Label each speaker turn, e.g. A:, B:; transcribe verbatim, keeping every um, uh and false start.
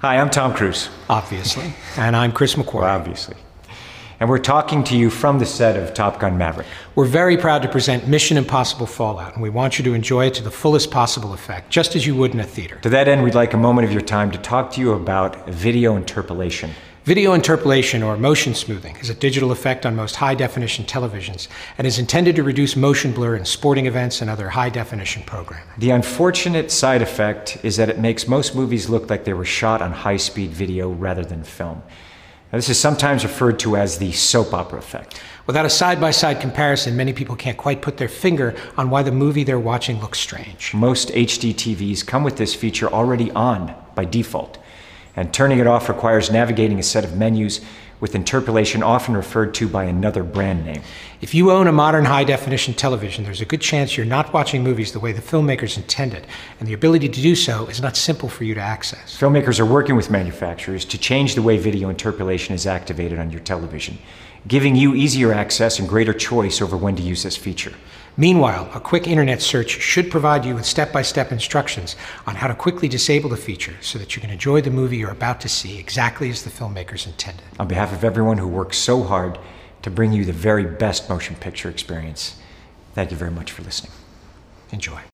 A: Hi, I'm Tom Cruise.
B: Obviously. And I'm Chris McQuarrie.
A: Well, obviously. And we're talking to you from the set of Top Gun Maverick.
B: We're very proud to present Mission Impossible Fallout, and we want you to enjoy it to the fullest possible effect, just as you would in a theater.
A: To that end, we'd like a moment of your time to talk to you about video interpolation.
B: Video interpolation, or motion smoothing, is a digital effect on most high-definition televisions and is intended to reduce motion blur in sporting events and other high-definition programming.
A: The unfortunate side effect is that it makes most movies look like they were shot on high-speed video rather than film. Now, this is sometimes referred to as the soap opera effect.
B: Without a side-by-side comparison, many people can't quite put their finger on why the movie they're watching looks strange.
A: Most H D T Vs come with this feature already on by default, and turning it off requires navigating a set of menus, with interpolation often referred to by another brand name.
B: If you own a modern high-definition television, there's a good chance you're not watching movies the way the filmmakers intended, and the ability to do so is not simple for you to access.
A: Filmmakers are working with manufacturers to change the way video interpolation is activated on your television, giving you easier access and greater choice over when to use this feature.
B: Meanwhile, a quick internet search should provide you with step-by-step instructions on how to quickly disable the feature so that you can enjoy the movie you're about to see exactly as the filmmakers intended.
A: On behalf of everyone who works so hard to bring you the very best motion picture experience, thank you very much for listening.
B: Enjoy.